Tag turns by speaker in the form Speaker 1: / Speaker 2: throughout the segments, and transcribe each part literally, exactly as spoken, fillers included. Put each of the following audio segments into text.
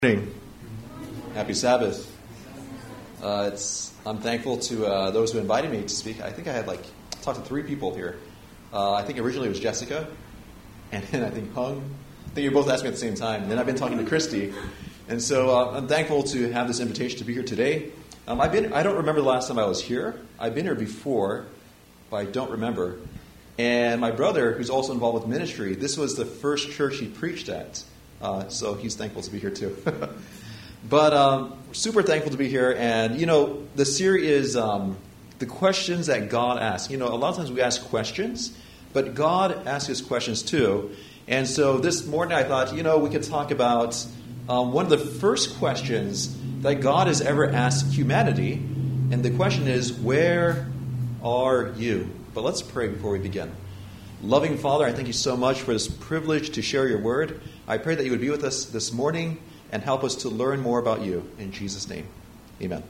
Speaker 1: Morning. Happy Sabbath. Uh, it's, I'm thankful to uh, those who invited me to speak. I think I had like talked to three people here. Uh, I think originally it was Jessica, and then I think Hung. I think you both asked me at the same time. And then I've been talking to Christy, and so uh, I'm thankful to have this invitation to be here today. Um, I've been. I don't remember the last time I was here. I've been here before, but I don't remember. And my brother, who's also involved with ministry, this was the first church he preached at. Uh, so he's thankful to be here too. But um, super thankful to be here. And, you know, the series is um, the questions that God asks. You know, a lot of times we ask questions, but God asks us questions too. And so this morning I thought, you know, we could talk about um, one of the first questions that God has ever asked humanity. And the question is, where are you? But let's pray before we begin. Loving Father, I thank you so much for this privilege to share your word. I pray that you would be with us this morning and help us to learn more about you. In Jesus' name, amen.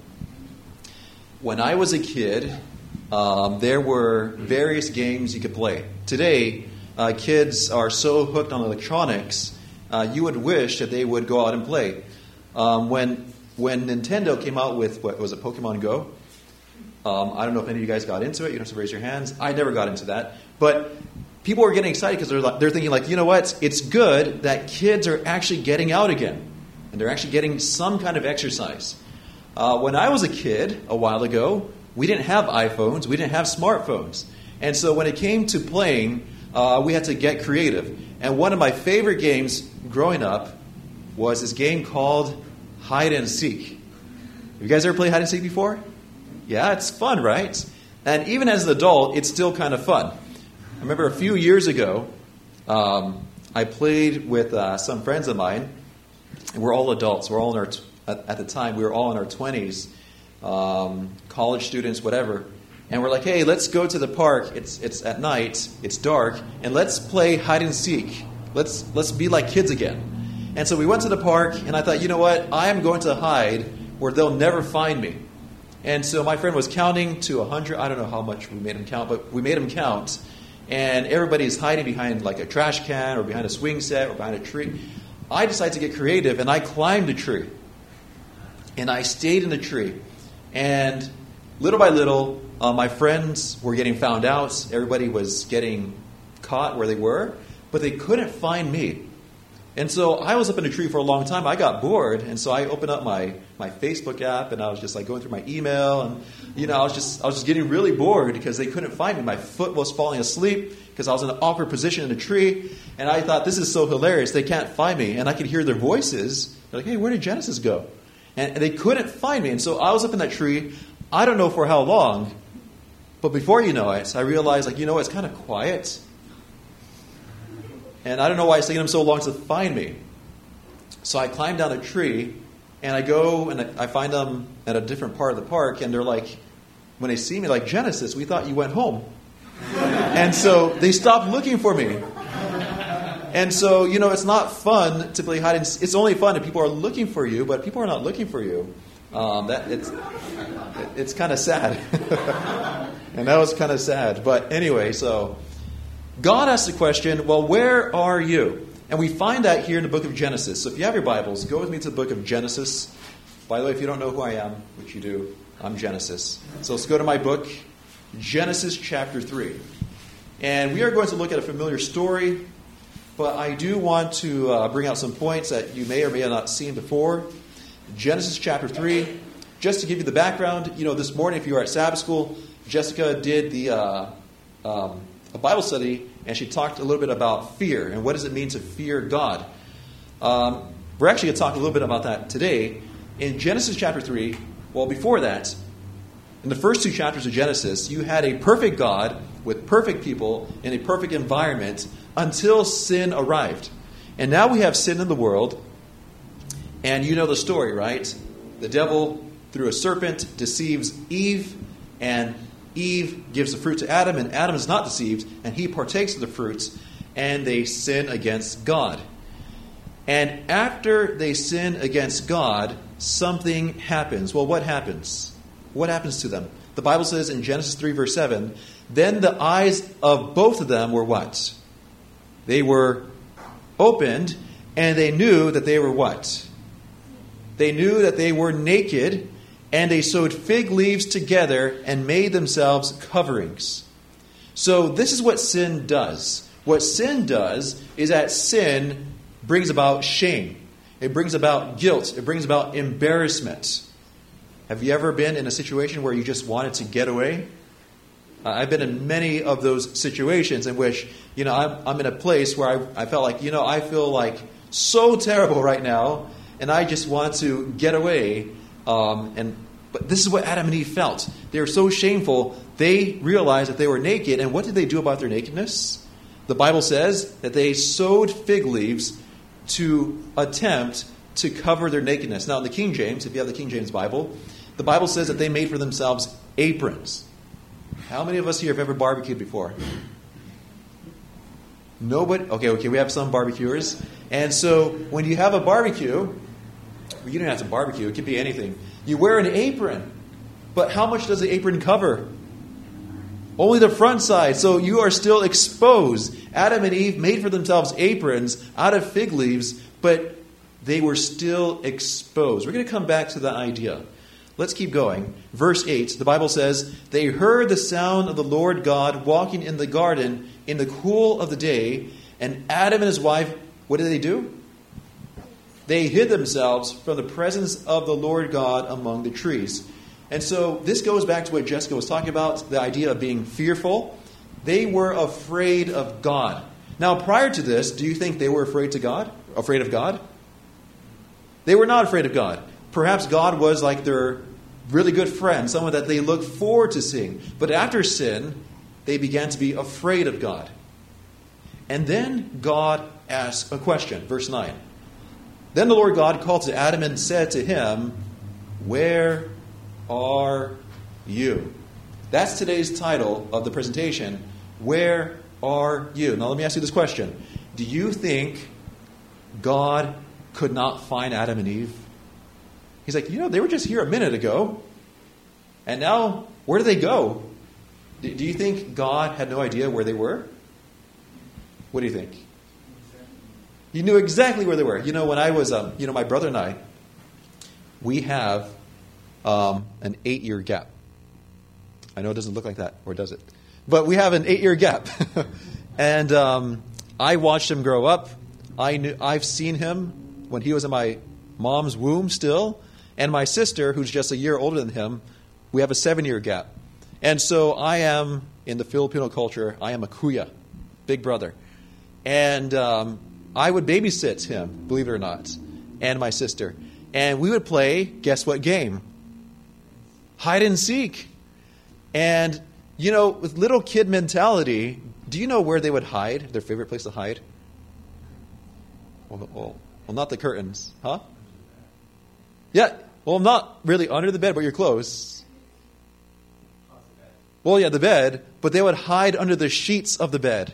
Speaker 1: When I was a kid, um, there were various games you could play. Today, uh, kids are so hooked on electronics, uh, you would wish that they would go out and play. Um, when when Nintendo came out with, what was it, Pokemon Go? Um, I don't know if any of you guys got into it. You don't have to raise your hands. I never got into that. But people are getting excited because they're, like, they're thinking, like, you know what? It's good that kids are actually getting out again. And they're actually getting some kind of exercise. Uh, when I was a kid a while ago, we didn't have iPhones. We didn't have smartphones. And so when it came to playing, uh, we had to get creative. And one of my favorite games growing up was this game called Hide and Seek. Have you guys ever played Hide and Seek before? Yeah, it's fun, right? And even as an adult, it's still kind of fun. I remember a few years ago, um, I played with uh, some friends of mine. And we're all adults. We're all in our t- at, at the time we were all in our twenties, um, college students, whatever. And we're like, hey, let's go to the park. It's it's at night. It's dark, and let's play hide and seek. Let's let's be like kids again. And so we went to the park, and I thought, you know what? I am going to hide where they'll never find me. And so my friend was counting to a hundred. I don't know how much we made him count, but we made him count. And everybody's hiding behind like a trash can or behind a swing set or behind a tree. I decided to get creative, and I climbed a tree. And I stayed in the tree. And little by little, uh, my friends were getting found out. Everybody was getting caught where they were, but they couldn't find me. And so I was up in a tree for a long time. I got bored, and so I opened up my, my Facebook app, and I was just like going through my email, and you know I was just I was just getting really bored because they couldn't find me. My foot was falling asleep because I was in an awkward position in the tree, and I thought, this is so hilarious. They can't find me, and I could hear their voices. They're like, hey, where did Genesis go? And, and they couldn't find me, and so I was up in that tree. I don't know for how long, but before you know it, I realized, like, you know, it's kind of quiet. And I don't know why it's taking them so long to find me. So I climb down a tree, and I go and I find them at a different part of the park, and they're like, when they see me, like, Genesis, we thought you went home. And so they stopped looking for me. And so, you know, it's not fun to play hide and seek. It's only fun if people are looking for you, but people are not looking for you. Um, that it's it's kind of sad. And that was kind of sad. But anyway, so God asked the question, well, where are you? And we find that here in the book of Genesis. So if you have your Bibles, go with me to the book of Genesis. By the way, if you don't know who I am, which you do, I'm Genesis. So let's go to my book, Genesis chapter three. And we are going to look at a familiar story, but I do want to uh, bring out some points that you may or may have not seen before. Genesis chapter three. Just to give you the background, you know, this morning, if you were at Sabbath school, Jessica did the uh, um, a Bible study, and she talked a little bit about fear and what does it mean to fear God. Um, we're actually going to talk a little bit about that today. In Genesis chapter three, well, before that, in the first two chapters of Genesis, you had a perfect God with perfect people in a perfect environment until sin arrived. And now we have sin in the world, and you know the story, right? The devil, through a serpent, deceives Eve, and Eve gives the fruit to Adam, and Adam is not deceived, and he partakes of the fruits, and they sin against God. And after they sin against God, something happens. Well, what happens? What happens to them? The Bible says in Genesis three, verse seven, then the eyes of both of them were what? They were opened, and they knew that they were what? They knew that they were naked, and they sewed fig leaves together and made themselves coverings. So this is what sin does. What sin does is that sin brings about shame. It brings about guilt. It brings about embarrassment. Have you ever been in a situation where you just wanted to get away? Uh, I've been in many of those situations in which, you know, I'm, I'm in a place where I, I felt like, you know, I feel like so terrible right now, and I just want to get away. Um, and but this is what Adam and Eve felt. They were so shameful, they realized that they were naked. And what did they do about their nakedness? The Bible says that they sewed fig leaves to attempt to cover their nakedness. Now, in the King James, if you have the King James Bible, the Bible says that they made for themselves aprons. How many of us here have ever barbecued before? Nobody? Okay, okay, we have some barbecuers. And so when you have a barbecue, you don't have to barbecue, it could be anything. You wear an apron. But how much does the apron cover? Only the front side. So you are still exposed. Adam and Eve made for themselves aprons out of fig leaves, but they were still exposed. We're going to come back to that idea. Let's keep going. Verse eight, the Bible says, they heard the sound of the Lord God walking in the garden in the cool of the day, and Adam and his wife, what did they do? They hid themselves from the presence of the Lord God among the trees. And so this goes back to what Jessica was talking about, the idea of being fearful. They were afraid of God. Now, prior to this, do you think they were afraid to God? Afraid of God? They were not afraid of God. Perhaps God was like their really good friend, someone that they looked forward to seeing. But after sin, they began to be afraid of God. And then God asked a question. Verse nine. Then the Lord God called to Adam and said to him, where are you? That's today's title of the presentation. Where are you? Now let me ask you this question. Do you think God could not find Adam and Eve? He's like, you know, they were just here a minute ago. And now, where do they go? Do you think God had no idea where they were? What do you think? He knew exactly where they were. You know, when I was, um, you know, my brother and I, we have um, an eight-year gap. I know it doesn't look like that, or does it? But we have an eight-year gap. and um, I watched him grow up. I knew, I've seen him when he was in my mom's womb still. And my sister, who's just a year older than him, we have a seven-year gap. And so I am, in the Filipino culture, I am a kuya, big brother. And um, I would babysit him, believe it or not, and my sister. And we would play, guess what game? Hide and seek. And, you know, with little kid mentality, do you know where they would hide, their favorite place to hide? Well, well, well not the curtains, huh? Yeah, well, not really under the bed, but you're close. Well, yeah, the bed, but they would hide under the sheets of the bed.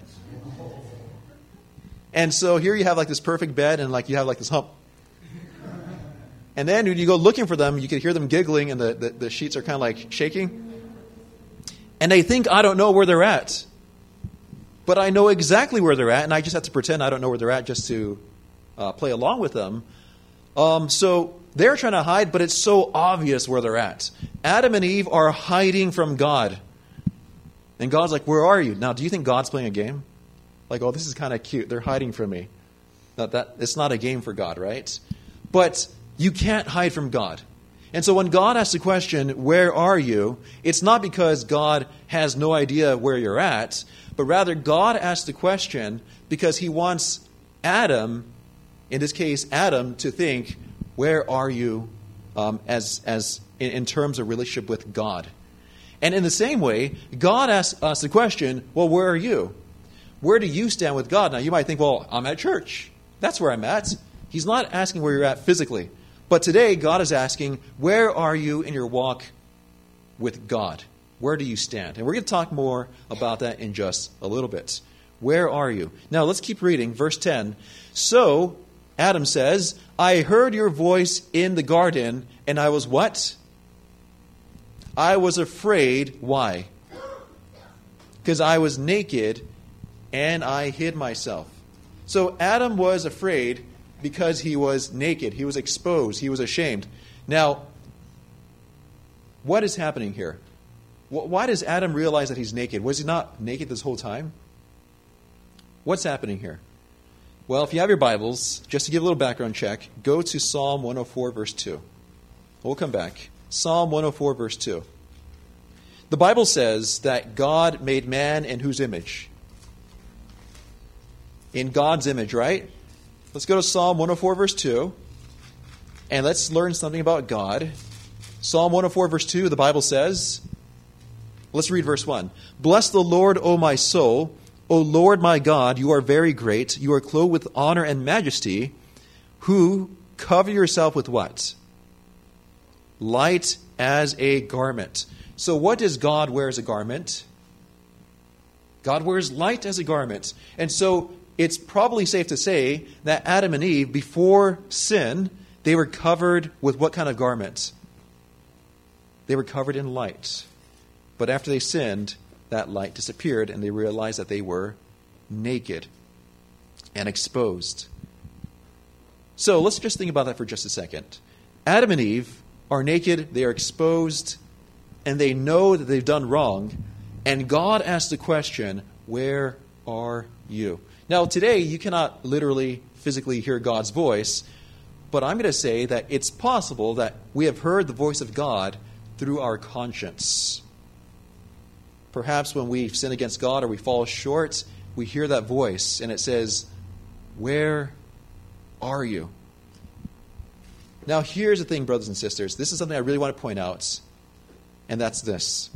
Speaker 1: And so here you have like this perfect bed, and like you have like this hump. And then when you go looking for them, you can hear them giggling, and the, the, the sheets are kind of like shaking. And they think I don't know where they're at. But I know exactly where they're at, and I just have to pretend I don't know where they're at just to uh, play along with them. Um, so they're trying to hide, but it's so obvious where they're at. Adam and Eve are hiding from God. And God's like, where are you? Now, do you think God's playing a game? Like, oh, this is kind of cute. They're hiding from me. Now, that, it's not a game for God, right? But you can't hide from God. And so when God asks the question, where are you? It's not because God has no idea where you're at, but rather God asks the question because he wants Adam, in this case Adam, to think, where are you um, as, as in, in terms of relationship with God? And in the same way, God asks us the question, well, where are you? Where do you stand with God? Now, you might think, well, I'm at church. That's where I'm at. He's not asking where you're at physically. But today, God is asking, where are you in your walk with God? Where do you stand? And we're going to talk more about that in just a little bit. Where are you? Now, let's keep reading. Verse ten. So, Adam says, I heard your voice in the garden, and I was what? I was afraid. Why? Because I was naked, and I hid myself. So Adam was afraid because he was naked. He was exposed. He was ashamed. Now, what is happening here? Why does Adam realize that he's naked? Was he not naked this whole time? What's happening here? Well, if you have your Bibles, just to give a little background check, go to Psalm one oh four, verse two. We'll come back. Psalm one oh four, verse two. The Bible says that God made man in whose image? In God's image, right? Let's go to Psalm one oh four, verse two, and let's learn something about God. Psalm one oh four, verse two, the Bible says, let's read verse one. Bless the Lord, O my soul. O Lord my God, you are very great. You are clothed with honor and majesty, who cover yourself with what? Light as a garment. So what does God wear as a garment? God wears light as a garment. And so it's probably safe to say that Adam and Eve, before sin, they were covered with what kind of garment? They were covered in light. But after they sinned, that light disappeared, and they realized that they were naked and exposed. So let's just think about that for just a second. Adam and Eve are naked, they are exposed, and they know that they've done wrong. And God asks the question, where are you? Now, today, you cannot literally, physically hear God's voice, but I'm going to say that it's possible that we have heard the voice of God through our conscience. Perhaps when we sin against God or we fall short, we hear that voice and it says, where are you? Now, here's the thing, brothers and sisters. This is something I really want to point out, and that's this.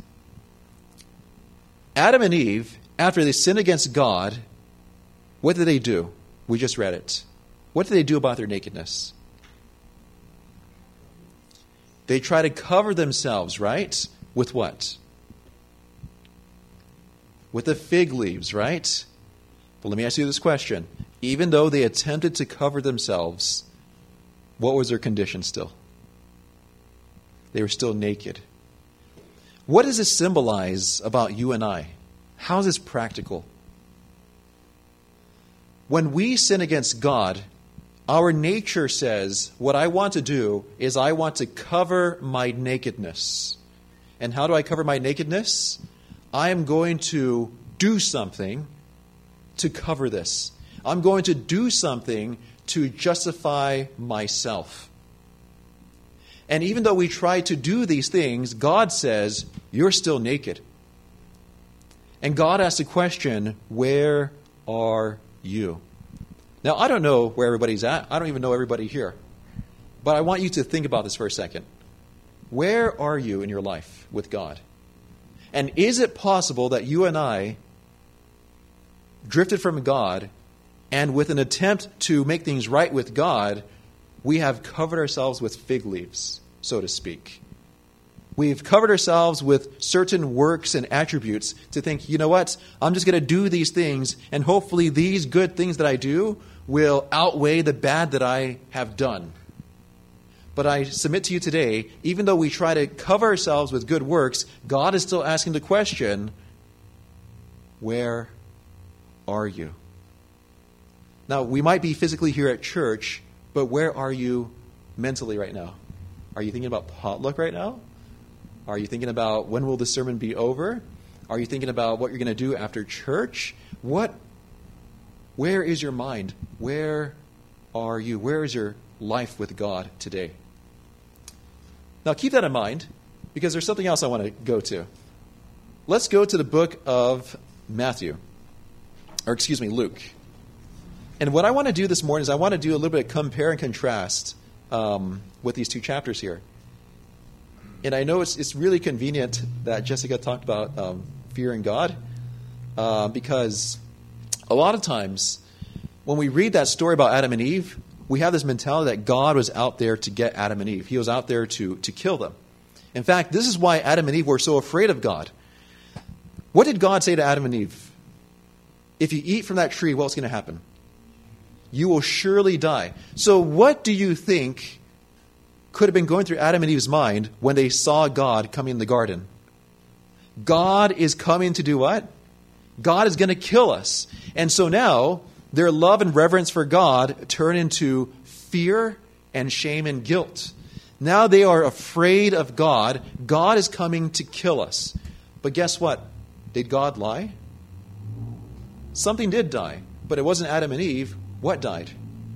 Speaker 1: Adam and Eve, after they sinned against God, what did they do? We just read it. What did they do about their nakedness? They try to cover themselves, right? With what? With the fig leaves, right? But let me ask you this question. Even though they attempted to cover themselves, what was their condition still? They were still naked. What does this symbolize about you and I? How is this practical? When we sin against God, our nature says, what I want to do is I want to cover my nakedness. And how do I cover my nakedness? I am going to do something to cover this. I'm going to do something to justify myself. And even though we try to do these things, God says, you're still naked. And God asks the question, where are you? Now, I don't know where everybody's at. I don't even know everybody here. But I want you to think about this for a second. Where are you in your life with God? And is it possible that you and I drifted from God, and with an attempt to make things right with God, we have covered ourselves with fig leaves, so to speak? We've covered ourselves with certain works and attributes to think, you know what, I'm just going to do these things, and hopefully these good things that I do will outweigh the bad that I have done. But I submit to you today, even though we try to cover ourselves with good works, God is still asking the question, where are you? Now, we might be physically here at church, but where are you mentally right now? Are you thinking about potluck right now? Are you thinking about when will the sermon be over? Are you thinking about what you're going to do after church? What? Where is your mind? Where are you? Where is your life with God today? Now, keep that in mind, because there's something else I want to go to. Let's go to the book of Matthew, or excuse me, Luke. And what I want to do this morning is I want to do a little bit of compare and contrast um, with these two chapters here. And I know it's it's really convenient that Jessica talked about um, fearing God, uh, because a lot of times when we read that story about Adam and Eve, we have this mentality that God was out there to get Adam and Eve. He was out there to, to kill them. In fact, this is why Adam and Eve were so afraid of God. What did God say to Adam and Eve? If you eat from that tree, what's going to happen? You will surely die. So what do you think could have been going through Adam and Eve's mind when they saw God coming in the garden? God is coming to do what? God is going to kill us. And so now their love and reverence for God turned into fear and shame and guilt. Now they are afraid of God. God is coming to kill us. But guess what? Did God lie? Something did die, but it wasn't Adam and Eve. What died?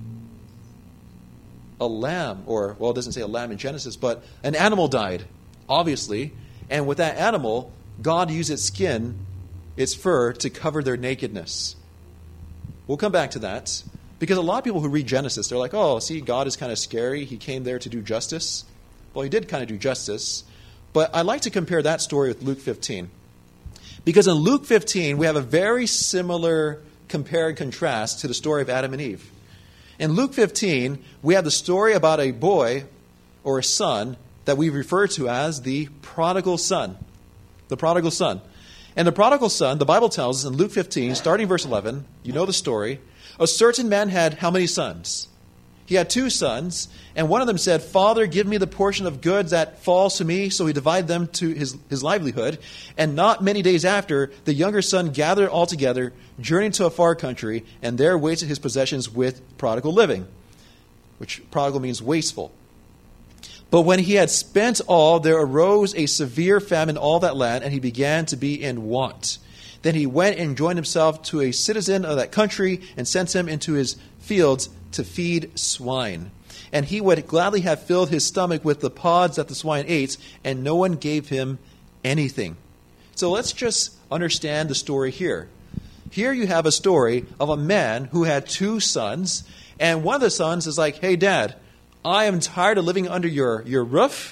Speaker 1: A lamb, or, well, it doesn't say a lamb in Genesis, but an animal died, obviously. And with that animal, God used its skin, its fur, to cover their nakedness. We'll come back to that. Because a lot of people who read Genesis, they're like, oh, see, God is kind of scary. He came there to do justice. Well, he did kind of do justice. But I like to compare that story with Luke fifteen. Because in Luke fifteen, we have a very similar compare and contrast to the story of Adam and Eve. In Luke fifteen, we have the story about a boy or a son that we refer to as the prodigal son. The prodigal son. And the prodigal son, the Bible tells us in Luke fifteen, starting verse eleven, you know the story. A certain man had how many sons? He had two sons, and one of them said, Father, give me the portion of goods that falls to me. So he divided them to his, his livelihood. And not many days after, the younger son gathered all together, journeyed to a far country, and there wasted his possessions with prodigal living, which prodigal means wasteful. But when he had spent all, there arose a severe famine in all that land, and he began to be in want. Then he went and joined himself to a citizen of that country and sent him into his fields to feed swine. And he would gladly have filled his stomach with the pods that the swine ate, and no one gave him anything. So let's just understand the story here. Here you have a story of a man who had two sons, and one of the sons is like, hey, Dad, I am tired of living under your, your roof,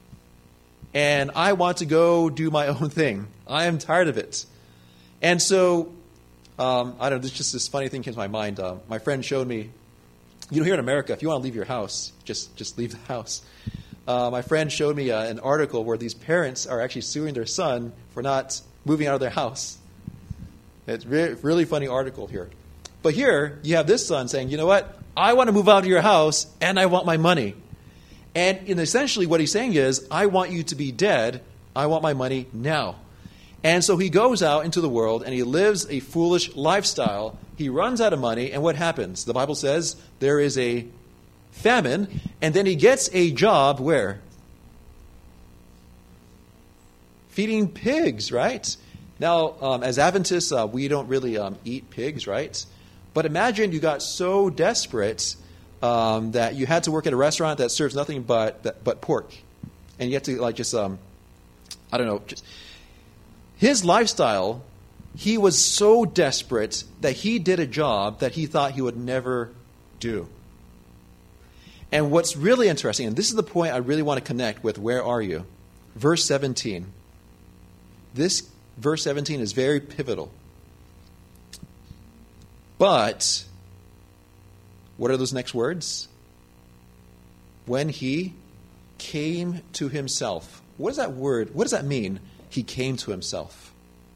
Speaker 1: and I want to go do my own thing. I am tired of it. And so, um, I don't know, there's just this funny thing came to my mind. Uh, my friend showed me, you know, here in America, if you want to leave your house, just, just leave the house. Uh, my friend showed me uh, an article where these parents are actually suing their son for not moving out of their house. It's a re- really funny article here. But here, you have this son saying, you know what? I want to move out of your house, and I want my money. And in essentially what he's saying is, I want you to be dead. I want my money now. And so he goes out into the world, and he lives a foolish lifestyle. He runs out of money, and what happens? The Bible says there is a famine, and then he gets a job where? Feeding pigs, right? Now, um, as Adventists, uh, we don't really um, eat pigs, right? But imagine you got so desperate um, that you had to work at a restaurant that serves nothing but but pork, and you have to like just um, I don't know. Just his lifestyle. He was so desperate that he did a job that he thought he would never do. And what's really interesting, and this is the point I really want to connect with, where are you? Verse seventeen. This verse seventeen is very pivotal. But, what are those next words? When he came to himself. What is that word? What does that mean? He came to himself.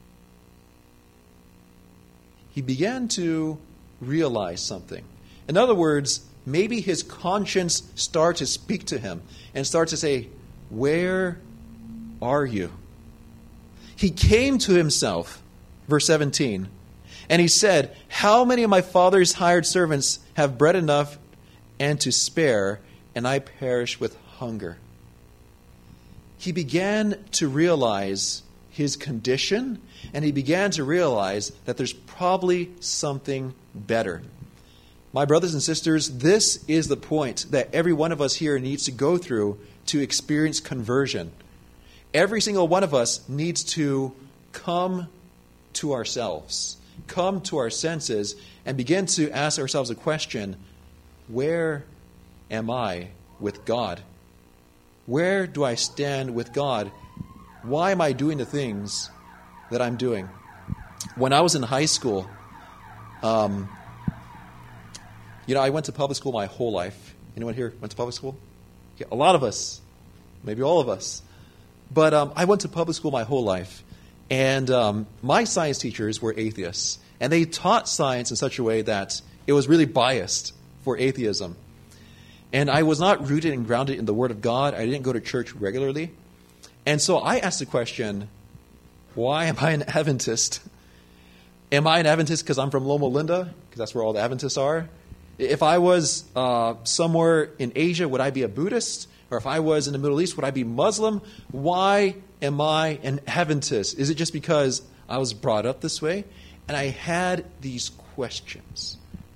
Speaker 1: He began to realize something. In other words, maybe his conscience started to speak to him and start to say, where are you? He came to himself, verse seventeen. And he said, how many of my father's hired servants have bread enough and to spare, and I perish with hunger? He began to realize his condition, and he began to realize that there's probably something better. My brothers and sisters, this is the point that every one of us here needs to go through to experience conversion. Every single one of us needs to come to ourselves. Come to our senses and begin to ask ourselves a question, where am I with God? Where do I stand with God? Why am I doing the things that I'm doing? When I was in high school, um, you know, I went to public school my whole life. Anyone here went to public school? Yeah, a lot of us, maybe all of us. But um, I went to public school my whole life. And um, my science teachers were atheists. And they taught science in such a way that it was really biased for atheism. And I was not rooted and grounded in the Word of God. I didn't go to church regularly. And so I asked the question, why am I an Adventist? Am I an Adventist because I'm from Loma Linda? because that's where all the Adventists are. If I was uh, somewhere in Asia, would I be a Buddhist? Or if I was in the Middle East, would I be Muslim? Why am I an Adventist? Is it just because I was brought up this way? And I had these questions.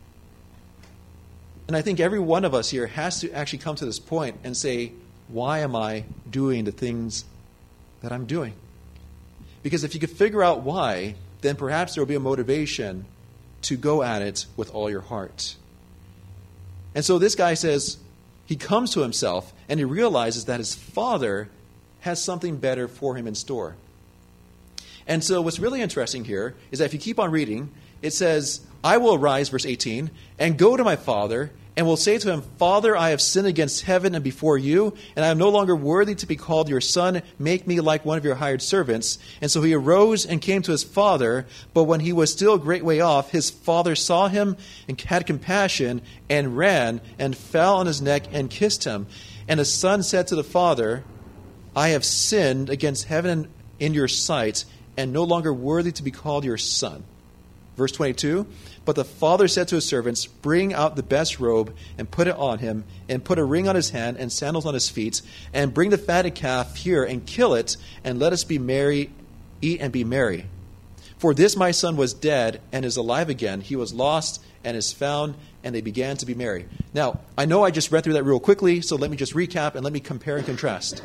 Speaker 1: And I think every one of us here has to actually come to this point and say, why am I doing the things that I'm doing? Because if you could figure out why, then perhaps there will be a motivation to go at it with all your heart. And so this guy says, he comes to himself and he realizes that his father has something better for him in store. And so what's really interesting here is that if you keep on reading, it says, I will arise, verse eighteen, and go to my father, and will say to him, Father, I have sinned against heaven and before you, and I am no longer worthy to be called your son. Make me like one of your hired servants. And so he arose and came to his father. But when he was still a great way off, his father saw him and had compassion and ran and fell on his neck and kissed him. And the son said to the father, I have sinned against heaven in your sight, and no longer worthy to be called your son. Verse twenty-two, but the father said to his servants, bring out the best robe and put it on him, and put a ring on his hand and sandals on his feet, and bring the fatted calf here and kill it, and let us be merry, eat and be merry. For this my son was dead and is alive again. He was lost and is found, and they began to be merry. Now, I know I just read through that real quickly, so let me just recap and let me compare and contrast.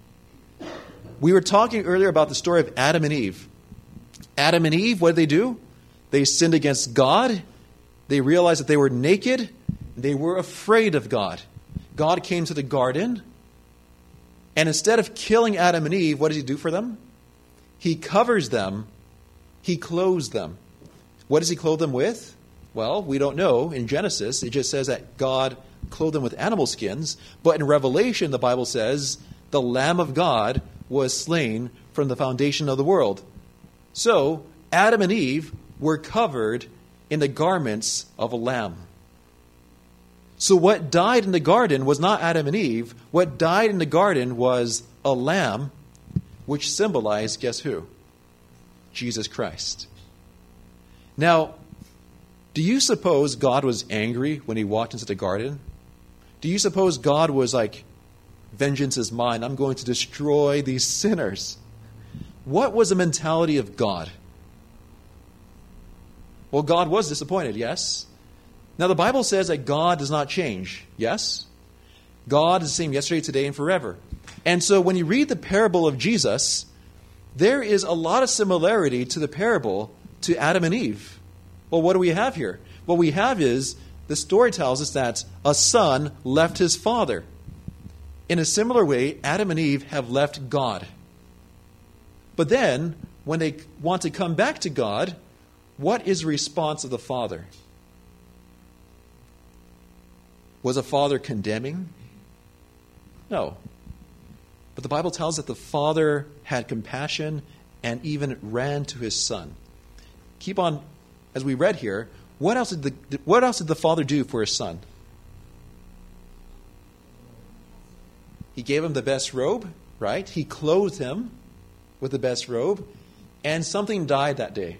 Speaker 1: We were talking earlier about the story of Adam and Eve. Adam and Eve, what did they do? They sinned against God. They realized that they were naked. They were afraid of God. God came to the garden. And instead of killing Adam and Eve, what does he do for them? He covers them. He clothes them. What does he clothe them with? Well, we don't know. In Genesis, it just says that God clothed them with animal skins. But in Revelation, the Bible says the Lamb of God was slain from the foundation of the world. So, Adam and Eve were covered in the garments of a lamb. So what died in the garden was not Adam and Eve. What died in the garden was a lamb, which symbolized, guess who? Jesus Christ. Now, do you suppose God was angry when he walked into the garden? Do you suppose God was like, vengeance is mine, I'm going to destroy these sinners? What was the mentality of God? Well, God was disappointed, yes. Now, the Bible says that God does not change, yes. God is the same yesterday, today, and forever. And so when you read the parable of Jesus, there is a lot of similarity to the parable to Adam and Eve. Well, what do we have here? What we have is, the story tells us that a son left his father. In a similar way, Adam and Eve have left God. But then, when they want to come back to God, what is the response of the father? Was a father condemning? No. But the Bible tells that the father had compassion and even ran to his son. Keep on, as we read here, what else did the, what else did the father do for his son? He gave him the best robe, right? He clothed him with the best robe, and something died that day.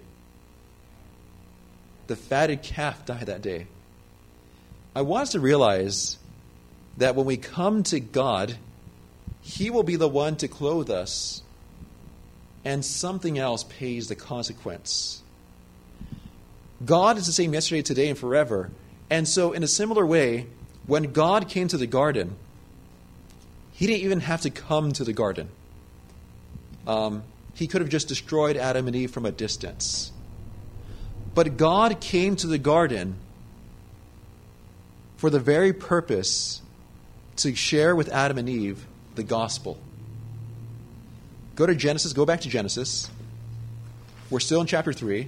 Speaker 1: The fatted calf died that day. I want us to realize that when we come to God, he will be the one to clothe us, and something else pays the consequence. God is the same yesterday, today, and forever. And so in a similar way, when God came to the garden, he didn't even have to come to the garden. Um, he could have just destroyed Adam and Eve from a distance. But God came to the garden for the very purpose to share with Adam and Eve the gospel. Go to Genesis, go back to Genesis. We're still in chapter three.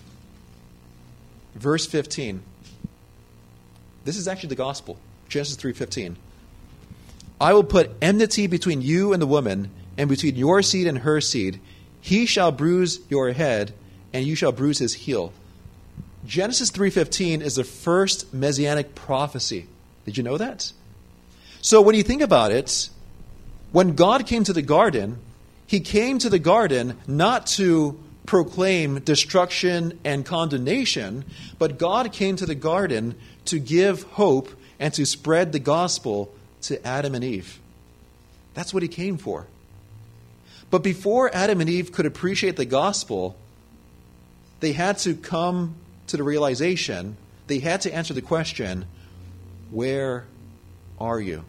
Speaker 1: Verse fifteen. This is actually the gospel. Genesis three fifteen. I will put enmity between you and the woman, and between your seed and her seed. He shall bruise your head, and you shall bruise his heel. Genesis three fifteen is the first messianic prophecy. Did you know that? So when you think about it, when God came to the garden, he came to the garden not to proclaim destruction and condemnation, but God came to the garden to give hope and to spread the gospel to Adam and Eve. That's what he came for. But before Adam and Eve could appreciate the gospel, they had to come to the realization, they had to answer the question, where are you?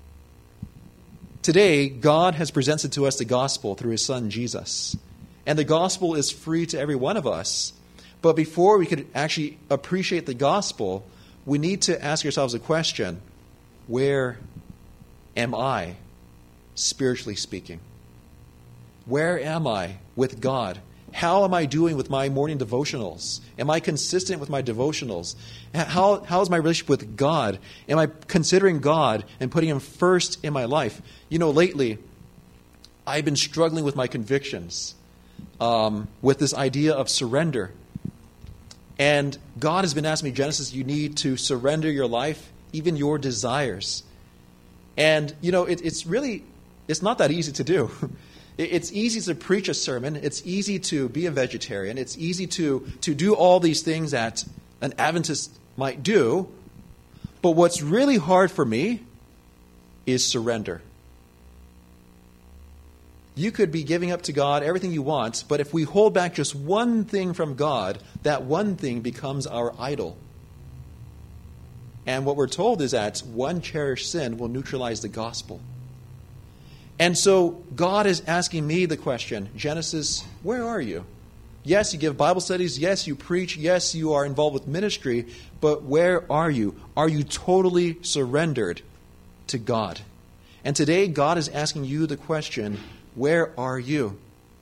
Speaker 1: Today, God has presented to us the gospel through his Son, Jesus. And the gospel is free to every one of us. But before we could actually appreciate the gospel, we need to ask ourselves a question, where am I, spiritually speaking? Where am I with God? How am I doing with my morning devotionals? Am I consistent with my devotionals? How, how is my relationship with God? Am I considering God and putting him first in my life? You know, lately, I've been struggling with my convictions, um, with this idea of surrender. And God has been asking me, Genesis, you need to surrender your life, even your desires. And, you know, it, it's really, it's not that easy to do. It's easy to preach a sermon. It's easy to be a vegetarian. It's easy to, to do all these things that an Adventist might do. But what's really hard for me is surrender. You could be giving up to God everything you want, but if we hold back just one thing from God, that one thing becomes our idol. And what we're told is that one cherished sin will neutralize the gospel. And so God is asking me the question, Genesis, where are you? Yes, you give Bible studies. Yes, you preach. Yes, you are involved with ministry. But where are you? Are you totally surrendered to God? And today God is asking you the question, where are you?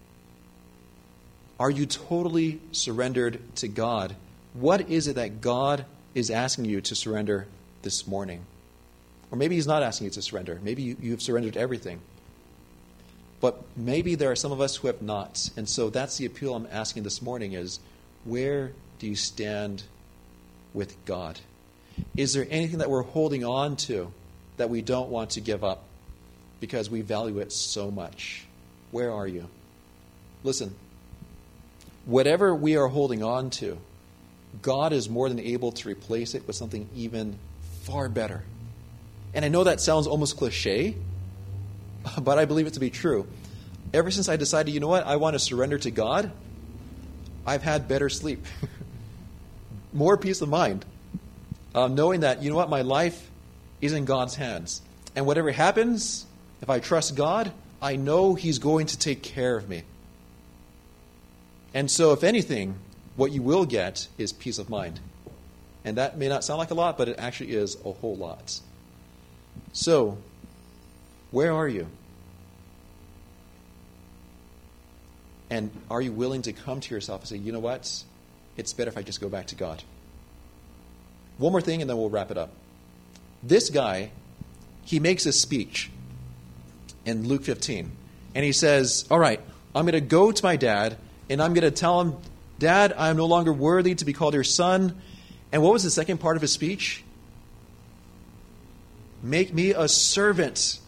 Speaker 1: Are you totally surrendered to God? What is it that God is asking you to surrender this morning? Or maybe he's not asking you to surrender. Maybe you, you've surrendered everything. But maybe there are some of us who have not. And so that's the appeal I'm asking this morning is, where do you stand with God? Is there anything that we're holding on to that we don't want to give up because we value it so much? Where are you? Listen, whatever we are holding on to, God is more than able to replace it with something even far better. And I know that sounds almost cliche, but I believe it to be true. Ever since I decided, you know what, I want to surrender to God, I've had better sleep. More peace of mind. Uh, knowing that, you know what, my life is in God's hands. And whatever happens, if I trust God, I know he's going to take care of me. And so, if anything, what you will get is peace of mind. And that may not sound like a lot, but it actually is a whole lot. So, where are you? And are you willing to come to yourself and say, you know what? It's better if I just go back to God. One more thing and then we'll wrap it up. This guy, he makes a speech in Luke fifteen. And he says, all right, I'm going to go to my dad and I'm going to tell him, Dad, I am no longer worthy to be called your son. And what was the second part of his speech? Make me a servant.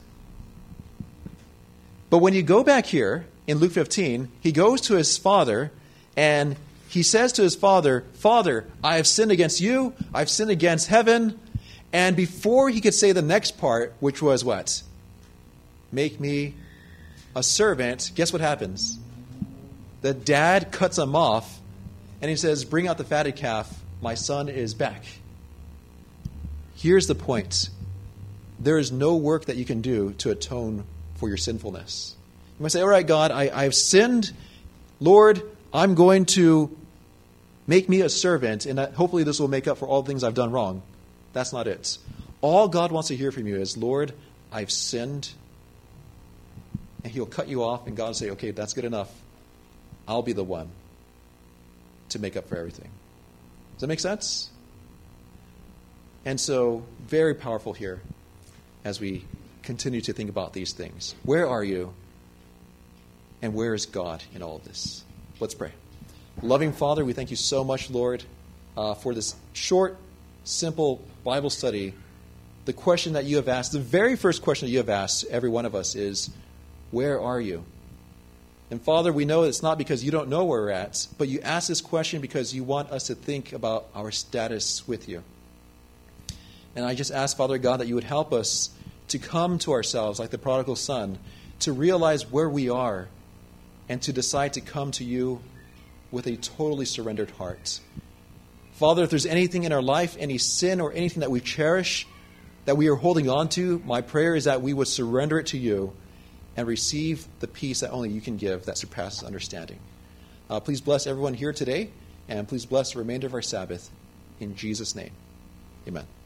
Speaker 1: But when you go back here in Luke fifteen, he goes to his father and he says to his father, Father, I have sinned against you. I've sinned against heaven. And before he could say the next part, which was what? Make me a servant. Guess what happens? The dad cuts him off and he says, bring out the fatted calf. My son is back. Here's the point. There is no work that you can do to atone for your sinfulness. You might say, all right, God, I, I've sinned. Lord, I'm going to make me a servant, and hopefully this will make up for all the things I've done wrong. That's not it. All God wants to hear from you is, Lord, I've sinned. And he'll cut you off, and God will say, okay, that's good enough. I'll be the one to make up for everything. Does that make sense? And so, very powerful here as we continue to think about these things. Where are you? And where is God in all of this? Let's pray. Loving Father, we thank you so much, Lord, uh, for this short, simple Bible study. The question that you have asked, the very first question that you have asked every one of us is, where are you? And Father, we know it's not because you don't know where we're at, but you ask this question because you want us to think about our status with you. And I just ask, Father God, that you would help us to come to ourselves like the prodigal son, to realize where we are, and to decide to come to you with a totally surrendered heart. Father, if there's anything in our life, any sin or anything that we cherish, that we are holding on to, my prayer is that we would surrender it to you and receive the peace that only you can give that surpasses understanding. Uh, please bless everyone here today, and please bless the remainder of our Sabbath. In Jesus' name, amen.